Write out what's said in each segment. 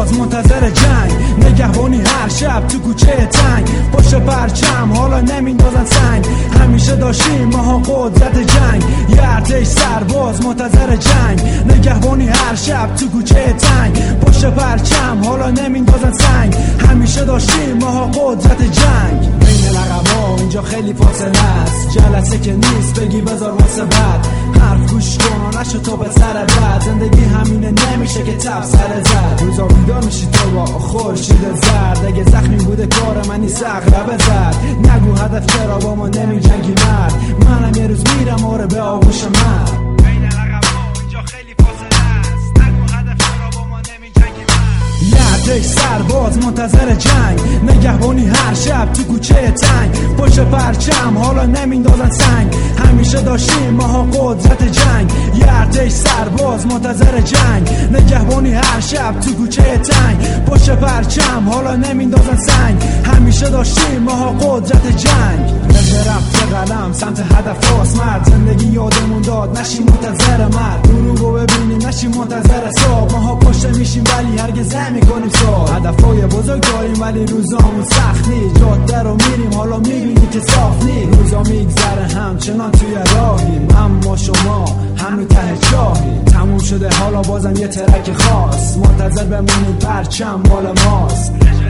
سرباز منتظر جنگ، نگهبانی هر شب تو کوچه تنگ، پشت پرچم حالا نمیندازن سنگ. همیشه داشتیم ماها قدرت جنگ، یه ارتش سرباز منتظر جنگ، نگهبانی هر شب تو کوچه تنگ، پشت پرچم حالا نمیندازن سنگ. همیشه داشتیم ماها قدرت جنگ. بین لقبا اینجا خیلی فاصله است، جلسه که نیست بگی بذار واسه بعد. حرف گوش کن نشو تو به سر بعد، زندگی همینه نمیشه که تب سر زد. روزا بیدار میشی تو با خورشید زرد، اگه زخمی بوده کار منی سقربه زد. نگو هدف چرا با ما نمی جنگی مرد، منم یه روز میرم آره به آغوش مرد. بین لقبا اینجا خیلی فاصله است، نگو هدف چرا با ما نمی جنگی مرد. یه ارتش سرباز منتظر جنگ، نگهبانی هر شب تو کوچه تنگ، پشت پرچم حالا نمیندازن سنگ. همیشه داشتیم ماها قدرت جنگ، یه ارتش سرباز منتظر جنگ، نگهبانی هر شب تو کوچه تنگ، پشت پرچم حالا نمیندازن سنگ. همیشه داشتیم ماها قدرت جنگ. رفت قلم سمت هدف راست مرد، زندگی یادمون داد نشیم منتظر مرد. دروغو ببینیم نشیم منتظر صبح، ماها پشت میشیم ولی هرگز نمیکنیم صبح. هدفای بزرگ داریم ولی روزامون سخت نیست، جاده رو میریم حالا میبینی که صاف نیست. روزا میگذره همچنان توی راهیم، اما شما همین ته چاهیم. تموم شده حالا بازم یه ترک خاص، منتظر بمونید پرچم مال ماست.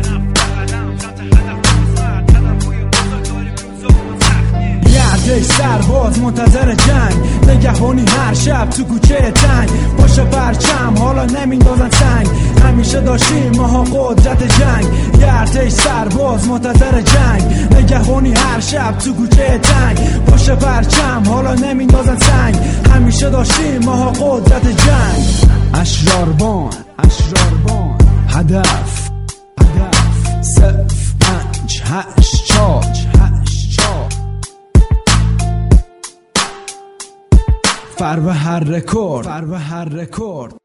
ارتش سرباز منتظر جنگ، نگهبانی هر شب تو کوچه تنگ، پشت پرچم حالا نمیندازن سنگ. همیشه داشتیم ماها قدرت جنگ، یه ارتش سرباز منتظر جنگ، نگهبانی هر شب تو کوچه تنگ، پشت پرچم حالا نمیندازن سنگ. همیشه داشتیم ماها قدرت جنگ. اشراربان هدف 0 5 8 4 فر به هر رکورد